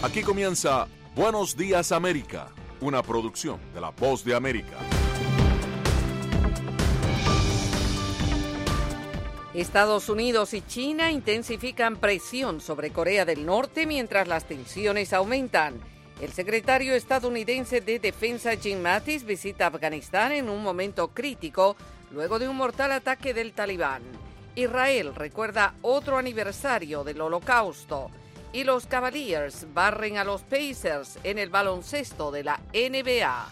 Aquí comienza Buenos Días América, una producción de La Voz de América. Estados Unidos y China intensifican presión sobre Corea del Norte mientras las tensiones aumentan. El secretario estadounidense de Defensa Jim Mattis visita Afganistán en un momento crítico luego de un mortal ataque del Talibán. Israel recuerda otro aniversario del Holocausto. Y los Cavaliers barren a los Pacers en el baloncesto de la NBA.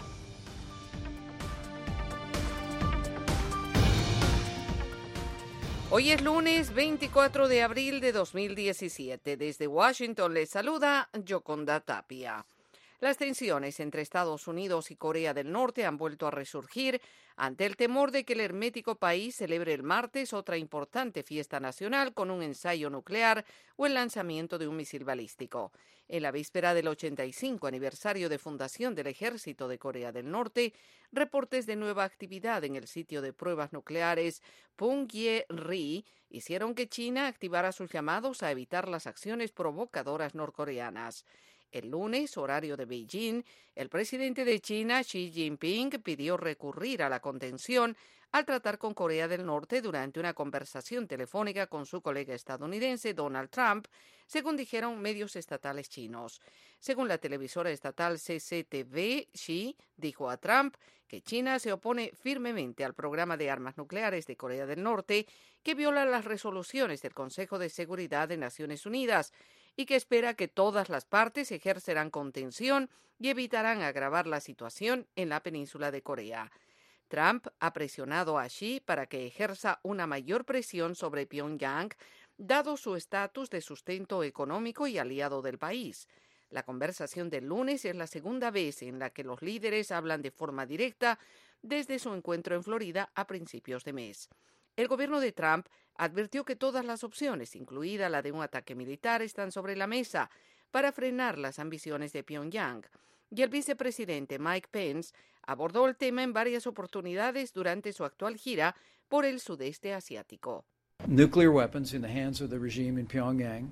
Hoy es lunes 24 de abril de 2017. Desde Washington les saluda Yoconda Tapia. Las tensiones entre Estados Unidos y Corea del Norte han vuelto a resurgir ante el temor de que el hermético país celebre el martes otra importante fiesta nacional con un ensayo nuclear o el lanzamiento de un misil balístico. En la víspera del 85 aniversario de fundación del Ejército de Corea del Norte, reportes de nueva actividad en el sitio de pruebas nucleares Punggye-ri hicieron que China activara sus llamados a evitar las acciones provocadoras norcoreanas. El lunes, horario de Beijing, el presidente de China, Xi Jinping, pidió recurrir a la contención al tratar con Corea del Norte durante una conversación telefónica con su colega estadounidense, Donald Trump, según dijeron medios estatales chinos. Según la televisora estatal CCTV, Xi dijo a Trump que China se opone firmemente al programa de armas nucleares de Corea del Norte, que viola las resoluciones del Consejo de Seguridad de Naciones Unidas, y que espera que todas las partes ejercerán contención y evitarán agravar la situación en la península de Corea. Trump ha presionado a Xi para que ejerza una mayor presión sobre Pyongyang, dado su estatus de sustento económico y aliado del país. La conversación del lunes es la segunda vez en la que los líderes hablan de forma directa desde su encuentro en Florida a principios de mes. El gobierno de Trump advirtió que todas las opciones, incluida la de un ataque militar, están sobre la mesa para frenar las ambiciones de Pyongyang. Y el vicepresidente Mike Pence abordó el tema en varias oportunidades durante su actual gira por el sudeste asiático. Nuclear weapons in the hands of the regime in Pyongyang.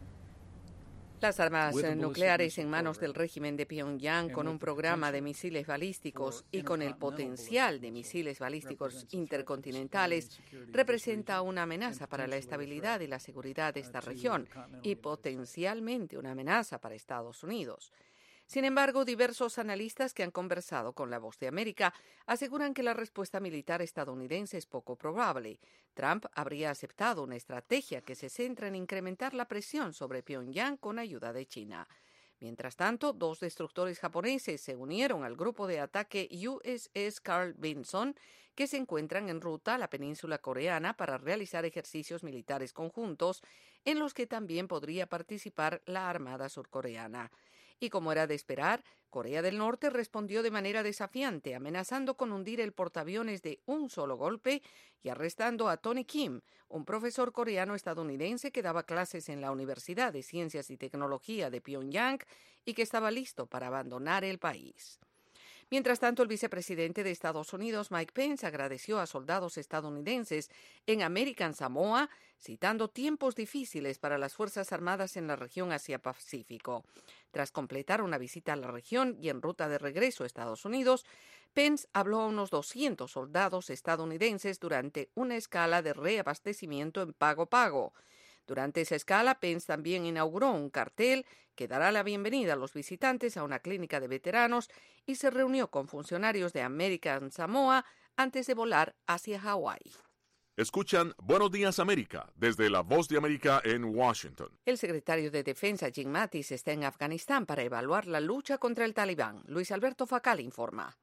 Las armas nucleares en manos del régimen de Pyongyang, con un programa de misiles balísticos y con el potencial de misiles balísticos intercontinentales, representa una amenaza para la estabilidad y la seguridad de esta región y potencialmente una amenaza para Estados Unidos. Sin embargo, diversos analistas que han conversado con La Voz de América aseguran que la respuesta militar estadounidense es poco probable. Trump habría aceptado una estrategia que se centra en incrementar la presión sobre Pyongyang con ayuda de China. Mientras tanto, dos destructores japoneses se unieron al grupo de ataque USS Carl Vinson, que se encuentran en ruta a la península coreana para realizar ejercicios militares conjuntos, en los que también podría participar la Armada surcoreana. Y como era de esperar, Corea del Norte respondió de manera desafiante, amenazando con hundir el portaaviones de un solo golpe y arrestando a Tony Kim, un profesor coreano-estadounidense que daba clases en la Universidad de Ciencias y Tecnología de Pyongyang y que estaba listo para abandonar el país. Mientras tanto, el vicepresidente de Estados Unidos, Mike Pence, agradeció a soldados estadounidenses en American Samoa, citando tiempos difíciles para las Fuerzas Armadas en la región Asia-Pacífico. Tras completar una visita a la región y en ruta de regreso a Estados Unidos, Pence habló a unos 200 soldados estadounidenses durante una escala de reabastecimiento en Pago Pago. Durante esa escala, Pence también inauguró un cartel que dará la bienvenida a los visitantes a una clínica de veteranos y se reunió con funcionarios de American Samoa antes de volar hacia Hawái. Escuchan Buenos Días América desde La Voz de América en Washington. El secretario de Defensa Jim Mattis está en Afganistán para evaluar la lucha contra el Talibán. Luis Alberto Facal informa.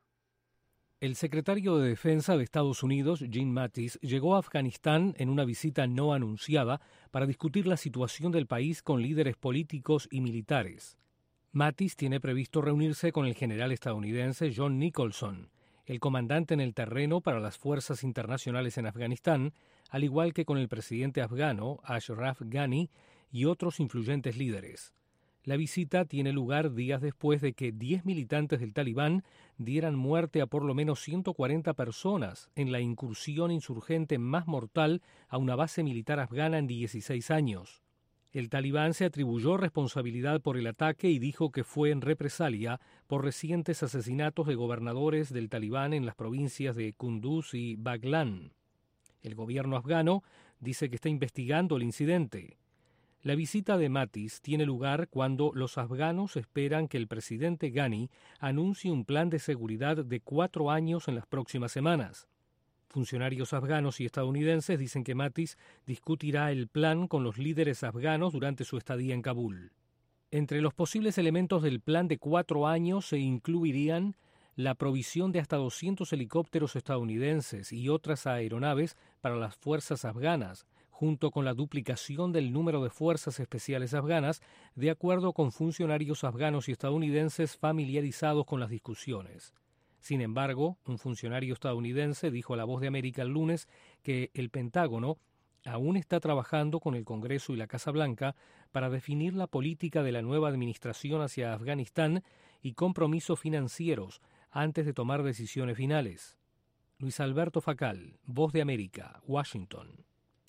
El secretario de Defensa de Estados Unidos, Jim Mattis, llegó a Afganistán en una visita no anunciada para discutir la situación del país con líderes políticos y militares. Mattis tiene previsto reunirse con el general estadounidense John Nicholson, el comandante en el terreno para las fuerzas internacionales en Afganistán, al igual que con el presidente afgano, Ashraf Ghani, y otros influyentes líderes. La visita tiene lugar días después de que 10 militantes del Talibán dieran muerte a por lo menos 140 personas en la incursión insurgente más mortal a una base militar afgana en 16 años. El talibán se atribuyó responsabilidad por el ataque y dijo que fue en represalia por recientes asesinatos de gobernadores del talibán en las provincias de Kunduz y Baghlan. El gobierno afgano dice que está investigando el incidente. La visita de Mattis tiene lugar cuando los afganos esperan que el presidente Ghani anuncie un plan de seguridad de 4 años en las próximas semanas. Funcionarios afganos y estadounidenses dicen que Mattis discutirá el plan con los líderes afganos durante su estadía en Kabul. Entre los posibles elementos del plan de 4 años se incluirían la provisión de hasta 200 helicópteros estadounidenses y otras aeronaves para las fuerzas afganas, junto con la duplicación del número de fuerzas especiales afganas, de acuerdo con funcionarios afganos y estadounidenses familiarizados con las discusiones. Sin embargo, un funcionario estadounidense dijo a La Voz de América el lunes que el Pentágono aún está trabajando con el Congreso y la Casa Blanca para definir la política de la nueva administración hacia Afganistán y compromisos financieros antes de tomar decisiones finales. Luis Alberto Facal, Voz de América, Washington.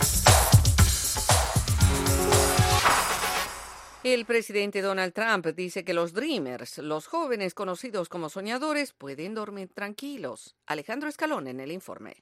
El presidente Donald Trump dice que los Dreamers, los jóvenes conocidos como soñadores, pueden dormir tranquilos. Alejandro Escalón en el informe.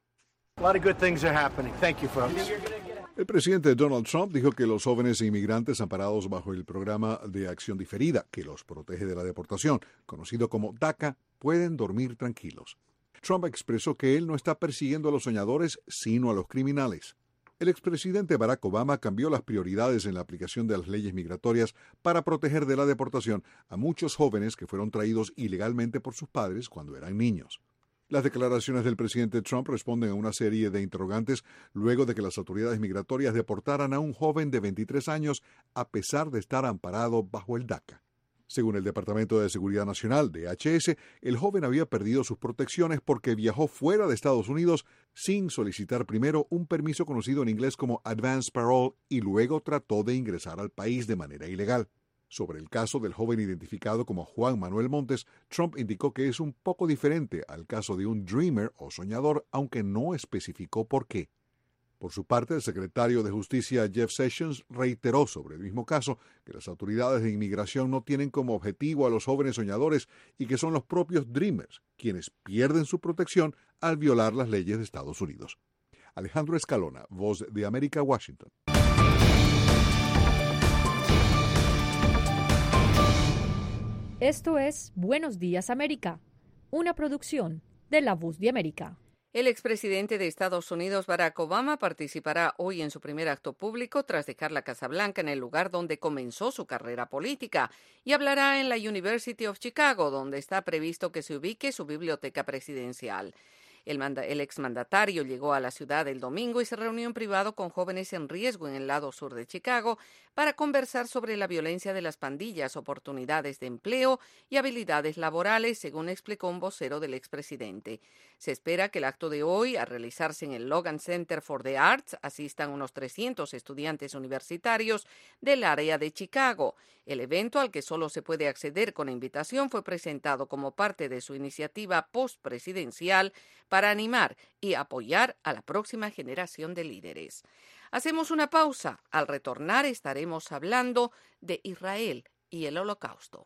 El presidente Donald Trump dijo que los jóvenes inmigrantes amparados bajo el programa de acción diferida, que los protege de la deportación, conocido como DACA, pueden dormir tranquilos. Trump expresó que él no está persiguiendo a los soñadores, sino a los criminales. El expresidente Barack Obama cambió las prioridades en la aplicación de las leyes migratorias para proteger de la deportación a muchos jóvenes que fueron traídos ilegalmente por sus padres cuando eran niños. Las declaraciones del presidente Trump responden a una serie de interrogantes luego de que las autoridades migratorias deportaran a un joven de 23 años a pesar de estar amparado bajo el DACA. Según el Departamento de Seguridad Nacional, DHS, el joven había perdido sus protecciones porque viajó fuera de Estados Unidos sin solicitar primero un permiso conocido en inglés como Advance Parole y luego trató de ingresar al país de manera ilegal. Sobre el caso del joven identificado como Juan Manuel Montes, Trump indicó que es un poco diferente al caso de un dreamer o soñador, aunque no especificó por qué. Por su parte, el secretario de Justicia Jeff Sessions reiteró sobre el mismo caso que las autoridades de inmigración no tienen como objetivo a los jóvenes soñadores y que son los propios Dreamers quienes pierden su protección al violar las leyes de Estados Unidos. Alejandro Escalona, Voz de América, Washington. Esto es Buenos Días América, una producción de La Voz de América. El expresidente de Estados Unidos, Barack Obama, participará hoy en su primer acto público tras dejar la Casa Blanca en el lugar donde comenzó su carrera política y hablará en la University of Chicago, donde está previsto que se ubique su biblioteca presidencial. El exmandatario llegó a la ciudad el domingo y se reunió en privado con jóvenes en riesgo en el lado sur de Chicago para conversar sobre la violencia de las pandillas, oportunidades de empleo y habilidades laborales, según explicó un vocero del expresidente. Se espera que el acto de hoy, a realizarse en el Logan Center for the Arts, asistan unos 300 estudiantes universitarios del área de Chicago. El evento, al que solo se puede acceder con invitación, fue presentado como parte de su iniciativa postpresidencial para animar y apoyar a la próxima generación de líderes. Hacemos una pausa. Al retornar estaremos hablando de Israel y el Holocausto.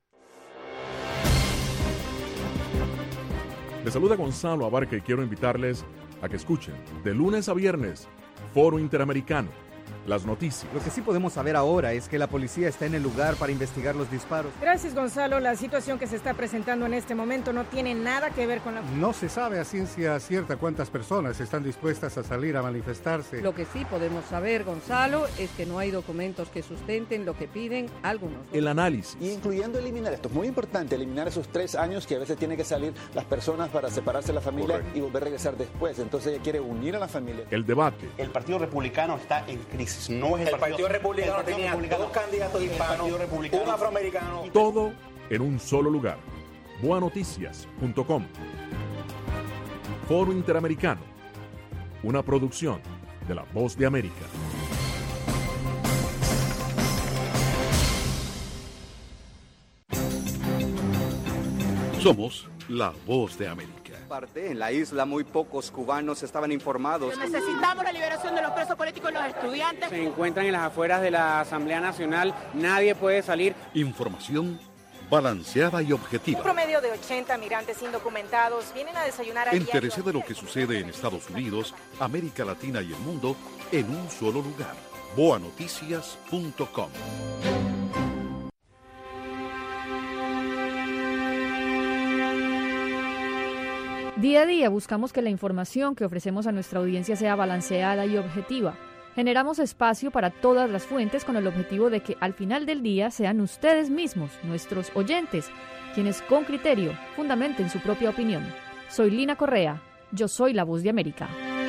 Les saluda Gonzalo Abarca y quiero invitarles a que escuchen de lunes a viernes Foro Interamericano, las noticias. Lo que sí podemos saber ahora es que la policía está en el lugar para investigar los disparos. Gracias, Gonzalo. La situación que se está presentando en este momento no tiene nada que ver con la... No se sabe a ciencia cierta cuántas personas están dispuestas a salir a manifestarse. Lo que sí podemos saber, Gonzalo, es que no hay documentos que sustenten lo que piden algunos. El análisis. Y incluyendo eliminar, esto es muy importante, eliminar esos 3 años que a veces tienen que salir las personas para separarse de la familia. Correcto. Y volver a regresar después. Entonces ella quiere unir a la familia. El debate. El Partido Republicano está en crisis. No es el Partido Republicano tenía 2 candidatos hispanos, un afroamericano. Todo en un solo lugar. Boanoticias.com. Foro Interamericano. Una producción de La Voz de América. Somos La Voz de América. parte, en la isla muy pocos cubanos estaban informados. Necesitamos la liberación de los presos políticos y los estudiantes. Se encuentran en las afueras de la Asamblea Nacional, nadie puede salir. Información balanceada y objetiva. Un promedio de 80 migrantes indocumentados vienen a desayunar a Entérese de lo que sucede en Estados Unidos, América Latina y el mundo en un solo lugar. boanoticias.com. Día a día buscamos que la información que ofrecemos a nuestra audiencia sea balanceada y objetiva. Generamos espacio para todas las fuentes con el objetivo de que al final del día sean ustedes mismos, nuestros oyentes, quienes con criterio fundamenten su propia opinión. Soy Lina Correa, yo soy la Voz de América.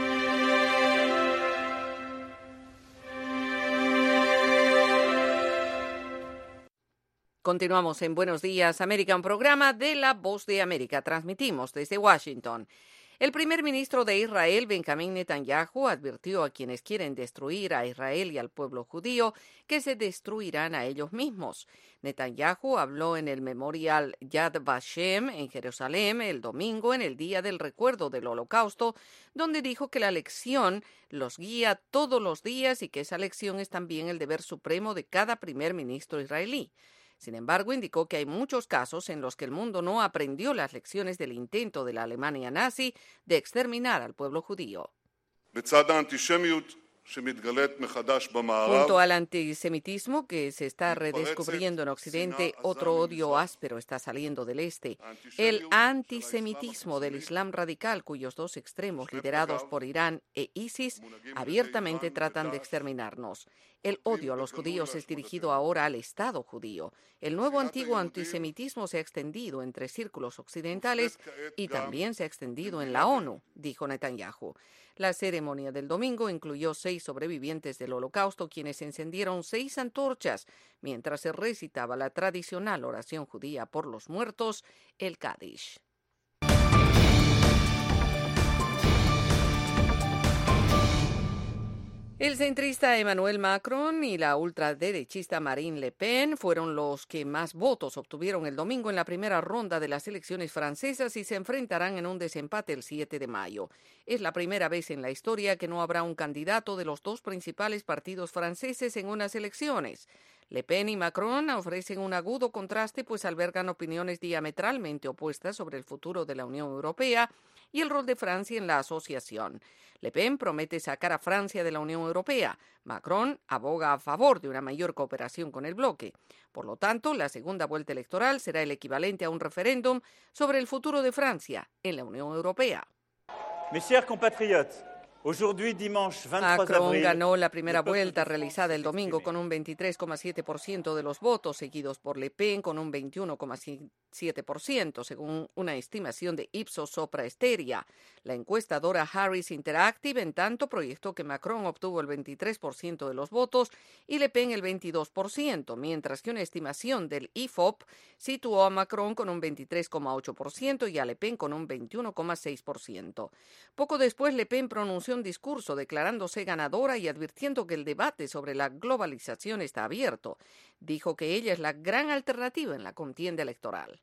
Continuamos en Buenos Días, América, un programa de La Voz de América. Transmitimos desde Washington. El primer ministro de Israel, Benjamín Netanyahu, advirtió a quienes quieren destruir a Israel y al pueblo judío que se destruirán a ellos mismos. Netanyahu habló en el memorial Yad Vashem en Jerusalén el domingo, en el Día del Recuerdo del Holocausto, donde dijo que la lección los guía todos los días y que esa lección es también el deber supremo de cada primer ministro israelí. Sin embargo, indicó que hay muchos casos en los que el mundo no aprendió las lecciones del intento de la Alemania nazi de exterminar al pueblo judío. Junto al antisemitismo que se está redescubriendo en Occidente, otro odio áspero está saliendo del este. El antisemitismo del Islam radical, cuyos dos extremos, liderados por Irán e ISIS, abiertamente tratan de exterminarnos. El odio a los judíos es dirigido ahora al Estado judío. El nuevo antiguo antisemitismo se ha extendido entre círculos occidentales y también se ha extendido en la ONU, dijo Netanyahu. La ceremonia del domingo incluyó 6 sobrevivientes del Holocausto, quienes encendieron 6 antorchas mientras se recitaba la tradicional oración judía por los muertos, el Kaddish. El centrista Emmanuel Macron y la ultraderechista Marine Le Pen fueron los que más votos obtuvieron el domingo en la primera ronda de las elecciones francesas y se enfrentarán en un desempate el 7 de mayo. Es la primera vez en la historia que no habrá un candidato de los dos principales partidos franceses en unas elecciones. Le Pen y Macron ofrecen un agudo contraste, pues albergan opiniones diametralmente opuestas sobre el futuro de la Unión Europea y el rol de Francia en la asociación. Le Pen promete sacar a Francia de la Unión Europea. Macron aboga a favor de una mayor cooperación con el bloque. Por lo tanto, la segunda vuelta electoral será el equivalente a un referéndum sobre el futuro de Francia en la Unión Europea. Mes chers compatriotes, Macron ganó la primera vuelta realizada el domingo con un 23,7% de los votos, seguidos por Le Pen con un 21,7%, según una estimación de Ipsos Sopra Steria. La encuestadora Harris Interactive, en tanto, proyectó que Macron obtuvo el 23% de los votos y Le Pen el 22%, mientras que una estimación del IFOP situó a Macron con un 23,8% y a Le Pen con un 21,6%. Poco después, Le Pen pronunció un discurso declarándose ganadora y advirtiendo que el debate sobre la globalización está abierto. Dijo que ella es la gran alternativa en la contienda electoral.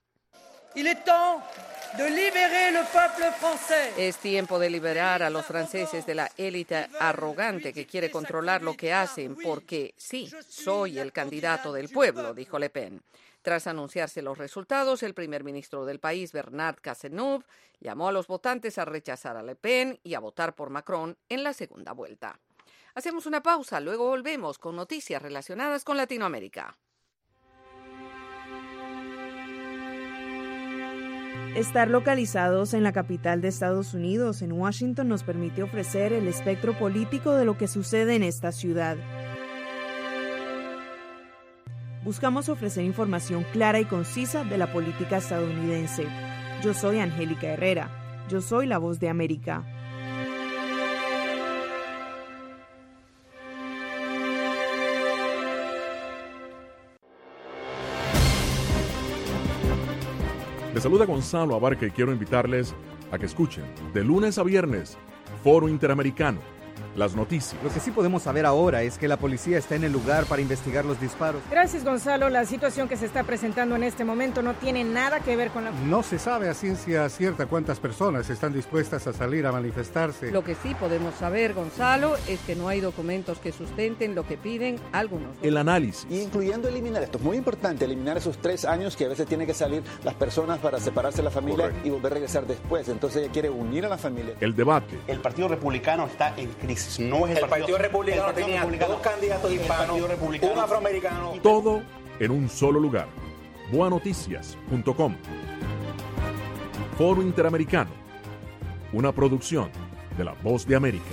Es tiempo de liberar a los franceses de la élite arrogante que quiere controlar lo que hacen, porque sí, soy el candidato del pueblo, dijo Le Pen. Tras anunciarse los resultados, el primer ministro del país, Bernard Cazeneuve, llamó a los votantes a rechazar a Le Pen y a votar por Macron en la segunda vuelta. Hacemos una pausa, luego volvemos con noticias relacionadas con Latinoamérica. Estar localizados en la capital de Estados Unidos, en Washington, nos permite ofrecer el espectro político de lo que sucede en esta ciudad. Buscamos ofrecer información clara y concisa de la política estadounidense. Yo soy Angélica Herrera. Yo soy la Voz de América. Les saluda Gonzalo Abarca y quiero invitarles a que escuchen de lunes a viernes Foro Interamericano, las noticias. Lo que sí podemos saber ahora es que la policía está en el lugar para investigar los disparos. Gracias, Gonzalo. La situación que se está presentando en este momento no tiene nada que ver con la... No se sabe a ciencia cierta cuántas personas están dispuestas a salir a manifestarse. Lo que sí podemos saber, Gonzalo, es que no hay documentos que sustenten lo que piden algunos. El análisis. Y incluyendo eliminar, esto es muy importante, eliminar esos 3 años que a veces tienen que salir las personas para separarse de la familia. Correcto. Y volver a regresar después. Entonces ella quiere unir a la familia. El debate. El Partido Republicano está en crisis. No es el Partido Republicano tenía 2 candidatos hispanos, un afroamericano. Todo en un solo lugar. boanoticias.com. Foro Interamericano. Una producción de La Voz de América.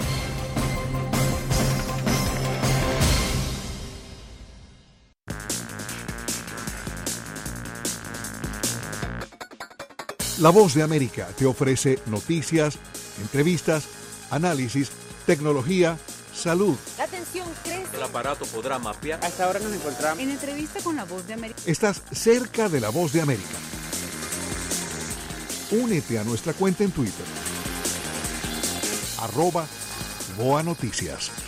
La Voz de América te ofrece noticias, entrevistas, análisis, tecnología, salud. La tensión crece. El aparato podrá mapear. A esta hora nos encontramos en entrevista con La Voz de América. Estás cerca de La Voz de América. Únete a nuestra cuenta en Twitter. @BoaNoticias.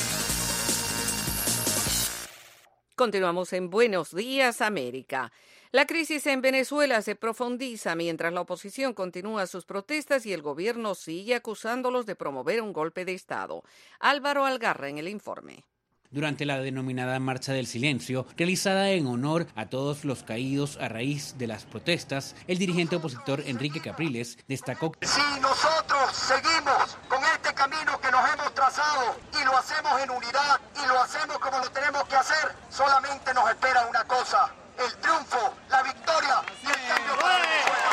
Continuamos en Buenos Días, América. La crisis en Venezuela se profundiza mientras la oposición continúa sus protestas y el gobierno sigue acusándolos de promover un golpe de Estado. Álvaro Algarra en el informe. Durante la denominada Marcha del Silencio, realizada en honor a todos los caídos a raíz de las protestas, el dirigente opositor Enrique Capriles destacó: si nosotros seguimos con este camino que nos hemos trazado y lo hacemos en unidad y lo hacemos como lo tenemos que hacer, solamente nos espera una cosa: el triunfo, la victoria y el cambio para Venezuela.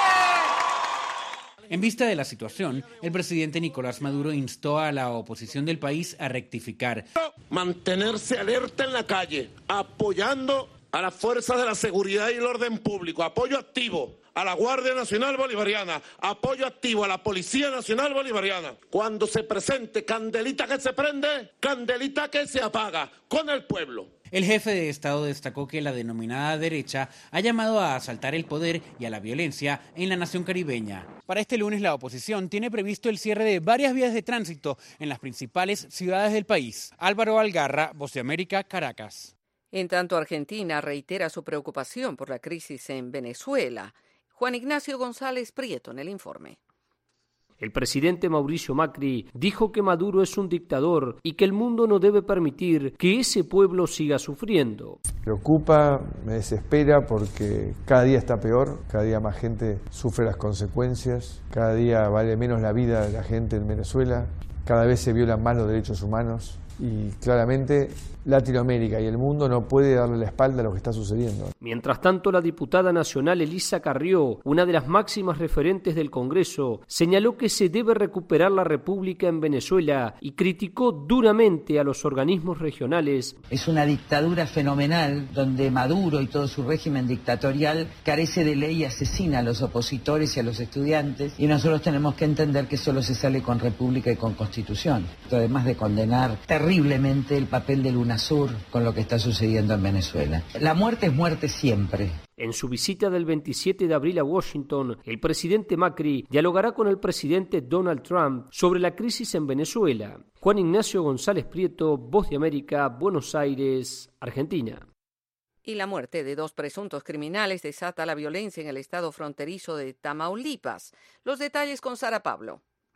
En vista de la situación, el presidente Nicolás Maduro instó a la oposición del país a rectificar. Mantenerse alerta en la calle, apoyando a las fuerzas de la seguridad y el orden público, apoyo activo a la Guardia Nacional Bolivariana, apoyo activo a la Policía Nacional Bolivariana. Cuando se presente candelita que se prende, candelita que se apaga, con el pueblo. El jefe de Estado destacó que la denominada derecha ha llamado a asaltar el poder y a la violencia en la nación caribeña. Para este lunes, la oposición tiene previsto el cierre de varias vías de tránsito en las principales ciudades del país. Álvaro Algarra, Voz de América, Caracas. En tanto, Argentina reitera su preocupación por la crisis en Venezuela. Juan Ignacio González Prieto en el informe. El presidente Mauricio Macri dijo que Maduro es un dictador y que el mundo no debe permitir que ese pueblo siga sufriendo. Me preocupa, me desespera porque cada día está peor, cada día más gente sufre las consecuencias, cada día vale menos la vida de la gente en Venezuela, cada vez se violan más los derechos humanos y claramente Latinoamérica y el mundo no puede darle la espalda a lo que está sucediendo. Mientras tanto, la diputada nacional Elisa Carrió, una de las máximas referentes del Congreso, señaló que se debe recuperar la República en Venezuela y criticó duramente a los organismos regionales. Es una dictadura fenomenal donde Maduro y todo su régimen dictatorial carece de ley y asesina a los opositores y a los estudiantes, y nosotros tenemos que entender que solo se sale con república y con constitución. Además de condenar terriblemente el papel del UNASUR con lo que está sucediendo en Venezuela. La muerte es muerte siempre. En su visita del 27 de abril a Washington, el presidente Macri dialogará con el presidente Donald Trump sobre la crisis en Venezuela. Juan Ignacio González Prieto, Voz de América, Buenos Aires, Argentina. Y la muerte de 2 presuntos criminales desata la violencia en el estado fronterizo de Tamaulipas. Los detalles con Sara Pablo.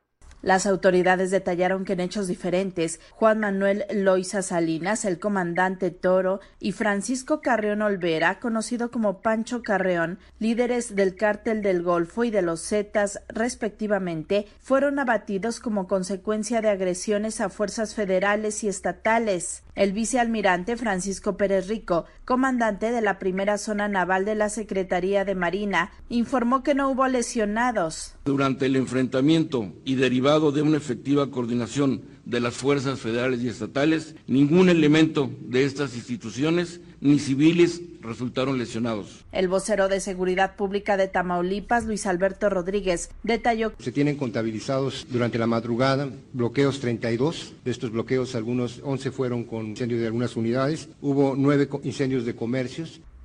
Las autoridades detallaron que en hechos diferentes, Juan Manuel Loiza Salinas, el comandante Toro, y Francisco Carreón Olvera, conocido como Pancho Carreón, líderes del Cártel del Golfo y de los Zetas, respectivamente, fueron abatidos como consecuencia de agresiones a fuerzas federales y estatales. El vicealmirante Francisco Pérez Rico, comandante de la primera zona naval de la Secretaría de Marina, informó que no hubo lesionados. Durante el enfrentamiento y derivado de una efectiva coordinación de las fuerzas federales y estatales, ningún elemento de estas instituciones ni civiles resultaron lesionados. El vocero de Seguridad Pública de Tamaulipas, Luis Alberto Rodríguez, detalló: se tienen contabilizados durante la madrugada bloqueos 32. De estos bloqueos, 11 fueron con incendios de algunas unidades. Hubo 9 incendios de comercios.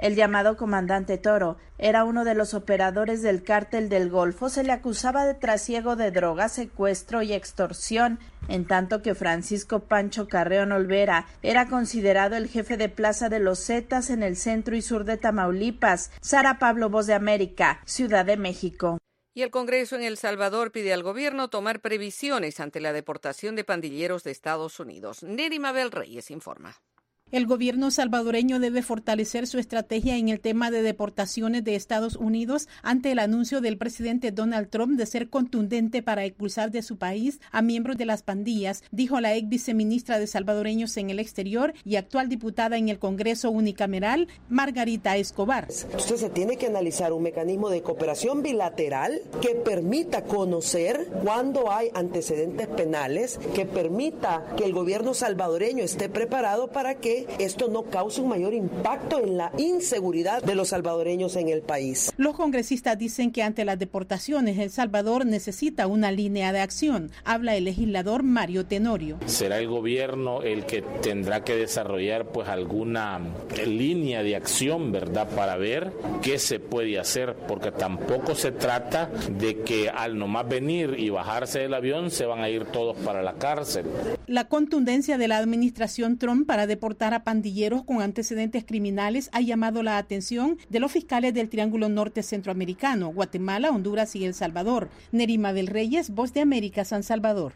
El llamado comandante Toro era uno de los operadores del cártel del Golfo. Se le acusaba de trasiego de drogas, secuestro y extorsión, en tanto que Francisco Pancho Carreón Olvera era considerado el jefe de plaza de los Zetas en el centro y sur de Tamaulipas. Sara Pablo, Voz de América, Ciudad de México. Y el Congreso en El Salvador pide al gobierno tomar previsiones ante la deportación de pandilleros de Estados Unidos. Neri Mabel Reyes informa. El gobierno salvadoreño debe fortalecer su estrategia en el tema de deportaciones de Estados Unidos ante el anuncio del presidente Donald Trump de ser contundente para expulsar de su país a miembros de las pandillas, dijo la ex viceministra de Salvadoreños en el Exterior y actual diputada en el Congreso unicameral, Margarita Escobar. Entonces se tiene que analizar un mecanismo de cooperación bilateral que permita conocer cuándo hay antecedentes penales, que permita que el gobierno salvadoreño esté preparado para que esto no cause un mayor impacto en la inseguridad de los salvadoreños en el país. Los congresistas dicen que ante las deportaciones El Salvador necesita una línea de acción. Habla el legislador Mario Tenorio. Será el gobierno el que tendrá que desarrollar pues alguna línea de acción, ¿verdad? Para ver qué se puede hacer, porque tampoco se trata de que al nomás venir y bajarse del avión se van a ir todos para la cárcel. La contundencia de la administración Trump para deportar a pandilleros con antecedentes criminales ha llamado la atención de los fiscales del Triángulo Norte Centroamericano, Guatemala, Honduras y El Salvador. Nerima del Reyes, Voz de América, San Salvador.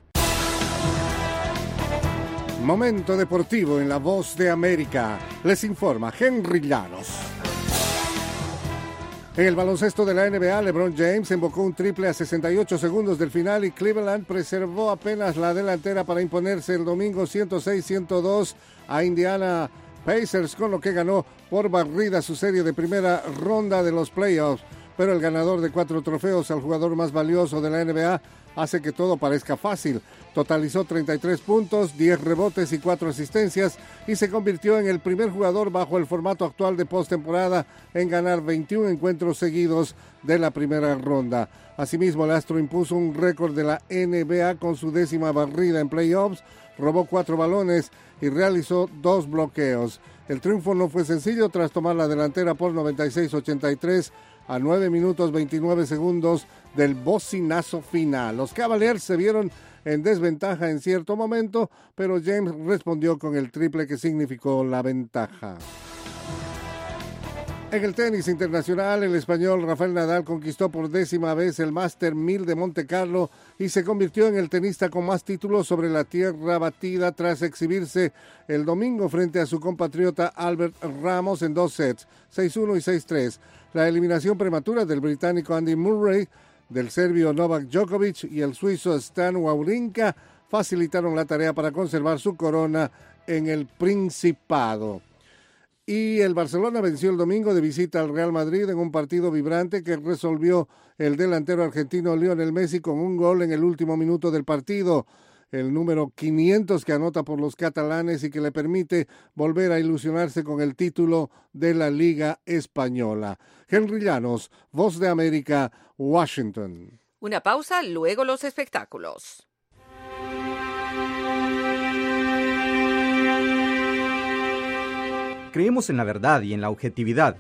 Momento deportivo en la Voz de América. Les informa Henry Llanos. En el baloncesto de la NBA, LeBron James embocó un triple a 68 segundos del final y Cleveland preservó apenas la delantera para imponerse el domingo 106-102 a Indiana Pacers, con lo que ganó por barrida su serie de primera ronda de los playoffs. Pero el ganador de 4 trofeos al jugador más valioso de la NBA hace que todo parezca fácil. Totalizó 33 puntos, 10 rebotes y 4 asistencias y se convirtió en el primer jugador bajo el formato actual de postemporada en ganar 21 encuentros seguidos de la primera ronda. Asimismo, el astro impuso un récord de la NBA con su 10ª barrida en playoffs, robó 4 balones y realizó 2 bloqueos. El triunfo no fue sencillo tras tomar la delantera por 96-83 a 9 minutos 29 segundos del bocinazo final. Los Cavaliers se vieron en desventaja en cierto momento, pero James respondió con el triple que significó la ventaja. En el tenis internacional, el español Rafael Nadal conquistó por 10ª vez el Master 1000 de Monte Carlo y se convirtió en el tenista con más títulos sobre la tierra batida tras exhibirse el domingo frente a su compatriota Albert Ramos en 2 sets, 6-1 y 6-3. La eliminación prematura del británico Andy Murray, del serbio Novak Djokovic y el suizo Stan Wawrinka facilitaron la tarea para conservar su corona en el Principado. Y el Barcelona venció el domingo de visita al Real Madrid en un partido vibrante que resolvió el delantero argentino Lionel Messi con un gol en el último minuto del partido, el número 500 que anota por los catalanes y que le permite volver a ilusionarse con el título de la Liga Española. Henry Llanos, Voz de América, Washington. Una pausa, luego los espectáculos. Creemos en la verdad y en la objetividad.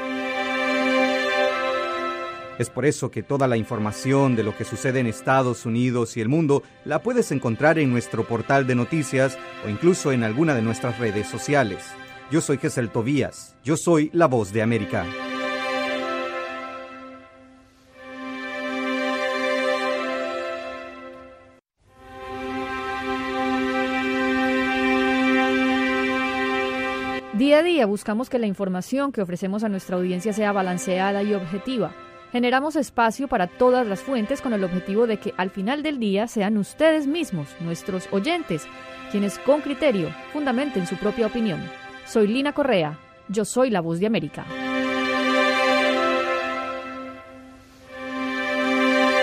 Es por eso que toda la información de lo que sucede en Estados Unidos y el mundo la puedes encontrar en nuestro portal de noticias o incluso en alguna de nuestras redes sociales. Yo soy Gesel Tobías. Yo soy la Voz de América. Día a día buscamos que la información que ofrecemos a nuestra audiencia sea balanceada y objetiva. Generamos espacio para todas las fuentes con el objetivo de que al final del día sean ustedes mismos, nuestros oyentes, quienes con criterio fundamenten su propia opinión. Soy Lina Correa, yo soy la Voz de América.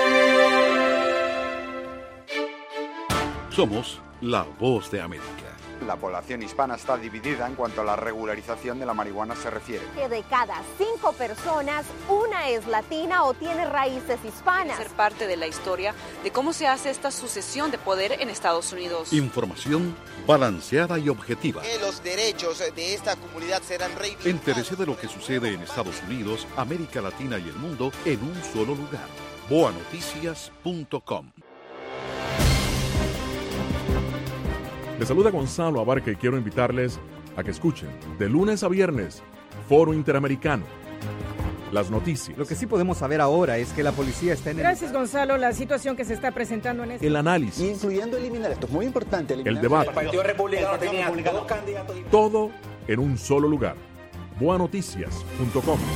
Somos la Voz de América. la población hispana está dividida en cuanto a la regularización de la marihuana se refiere. Que de cada 5 personas, una es latina o tiene raíces hispanas. Ser parte de la historia de cómo se hace esta sucesión de poder en Estados Unidos. Información balanceada y objetiva. Que los derechos de esta comunidad serán reivindicados. Entérese de lo que sucede en Estados Unidos, América Latina y el mundo en un solo lugar. boanoticias.com. Les saluda Gonzalo Abarca y quiero invitarles a que escuchen de lunes a viernes Foro Interamericano. Las noticias. Lo que sí podemos saber ahora es que la policía está en Gracias, Gonzalo. La situación que se está presentando en el análisis. Incluyendo eliminar, esto es muy importante. El debate. El Partido Republicano tenía 2 candidatos. Todo en un solo lugar. boanoticias.com.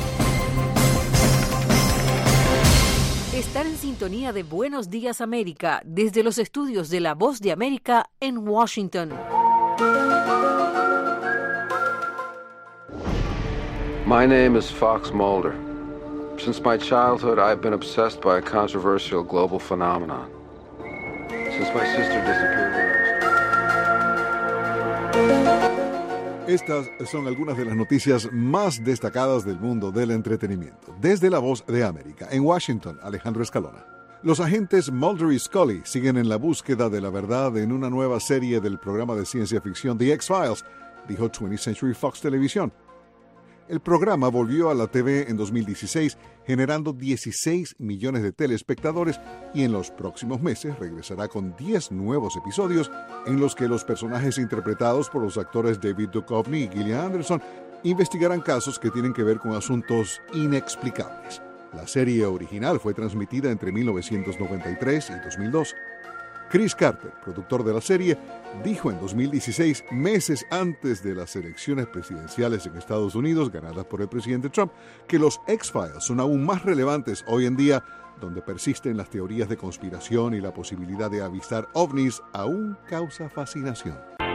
Estar en sintonía de Buenos Días América desde los estudios de La Voz de América en Washington. My name is Fox Mulder. Since my childhood, I've been obsessed by a controversial global phenomenon. Since my sister disappeared. Estas son algunas de las noticias más destacadas del mundo del entretenimiento. Desde La Voz de América, en Washington, Alejandro Escalona. Los agentes Mulder y Scully siguen en la búsqueda de la verdad en una nueva serie del programa de ciencia ficción The X-Files, dijo 20th Century Fox Televisión. El programa volvió a la TV en 2016, generando 16 millones de telespectadores y en los próximos meses regresará con 10 nuevos episodios en los que los personajes interpretados por los actores David Duchovny y Gillian Anderson investigarán casos que tienen que ver con asuntos inexplicables. La serie original fue transmitida entre 1993 y 2002. Chris Carter, productor de la serie, dijo en 2016, meses antes de las elecciones presidenciales en Estados Unidos ganadas por el presidente Trump, que los X-Files son aún más relevantes hoy en día, donde persisten las teorías de conspiración y la posibilidad de avistar ovnis aún causa fascinación.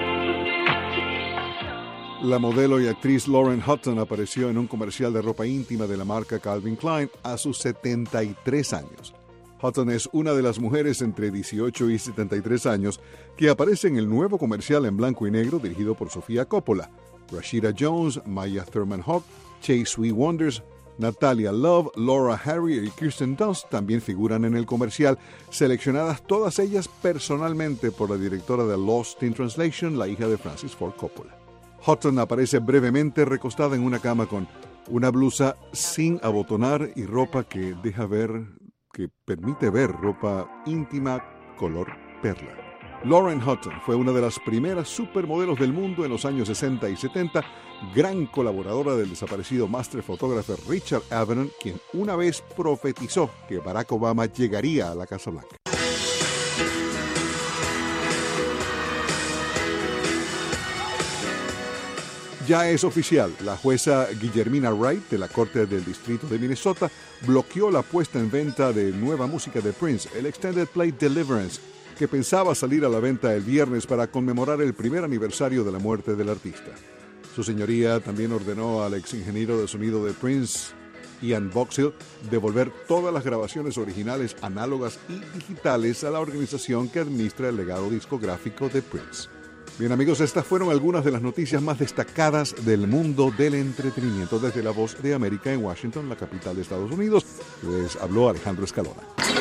La modelo y actriz Lauren Hutton apareció en un comercial de ropa íntima de la marca Calvin Klein a sus 73 años. Hutton es una de las mujeres entre 18 y 73 años que aparece en el nuevo comercial en blanco y negro dirigido por Sofía Coppola. Rashida Jones, Maya Thurman-Hawke, Chase Sweet Wonders, Natalia Love, Laura Harrier y Kirsten Dunst también figuran en el comercial, seleccionadas todas ellas personalmente por la directora de Lost in Translation, la hija de Francis Ford Coppola. Hutton aparece brevemente recostada en una cama con una blusa sin abotonar y ropa que permite ver ropa íntima color perla. Lauren Hutton fue una de las primeras supermodelos del mundo en los años 60 y 70, gran colaboradora del desaparecido master photographer Richard Avedon, quien una vez profetizó que Barack Obama llegaría a la Casa Blanca. Ya es oficial, la jueza Guillermina Wright de la Corte del Distrito de Minnesota bloqueó la puesta en venta de nueva música de Prince, el Extended Play Deliverance, que pensaba salir a la venta el viernes para conmemorar el primer aniversario de la muerte del artista. Su señoría también ordenó al ex ingeniero de sonido de Prince, Ian Boxill, devolver todas las grabaciones originales análogas y digitales a la organización que administra el legado discográfico de Prince. Bien amigos, estas fueron algunas de las noticias más destacadas del mundo del entretenimiento. Desde La Voz de América en Washington, la capital de Estados Unidos, les habló Alejandro Escalona.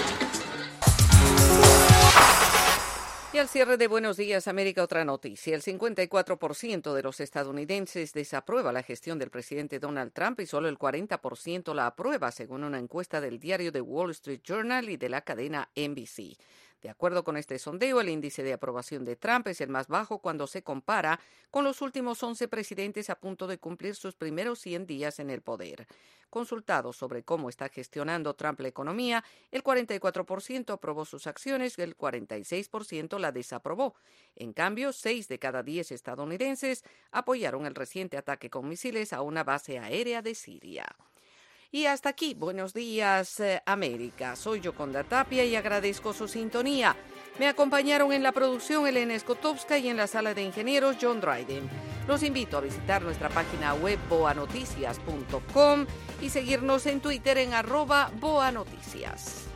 Y al cierre de Buenos Días América, otra noticia. El 54% de los estadounidenses desaprueba la gestión del presidente Donald Trump y solo el 40% la aprueba, según una encuesta del diario The Wall Street Journal y de la cadena NBC. De acuerdo con este sondeo, el índice de aprobación de Trump es el más bajo cuando se compara con los últimos 11 presidentes a punto de cumplir sus primeros 100 días en el poder. Consultado sobre cómo está gestionando Trump la economía, el 44% aprobó sus acciones y el 46% la desaprobó. En cambio, 6 de cada 10 estadounidenses apoyaron el reciente ataque con misiles a una base aérea de Siria. Y hasta aquí, Buenos Días América. Soy Yoconda Tapia y agradezco su sintonía. Me acompañaron en la producción Elena Skotowska y en la sala de ingenieros John Dryden. Los invito a visitar nuestra página web boanoticias.com y seguirnos en Twitter en @boanoticias.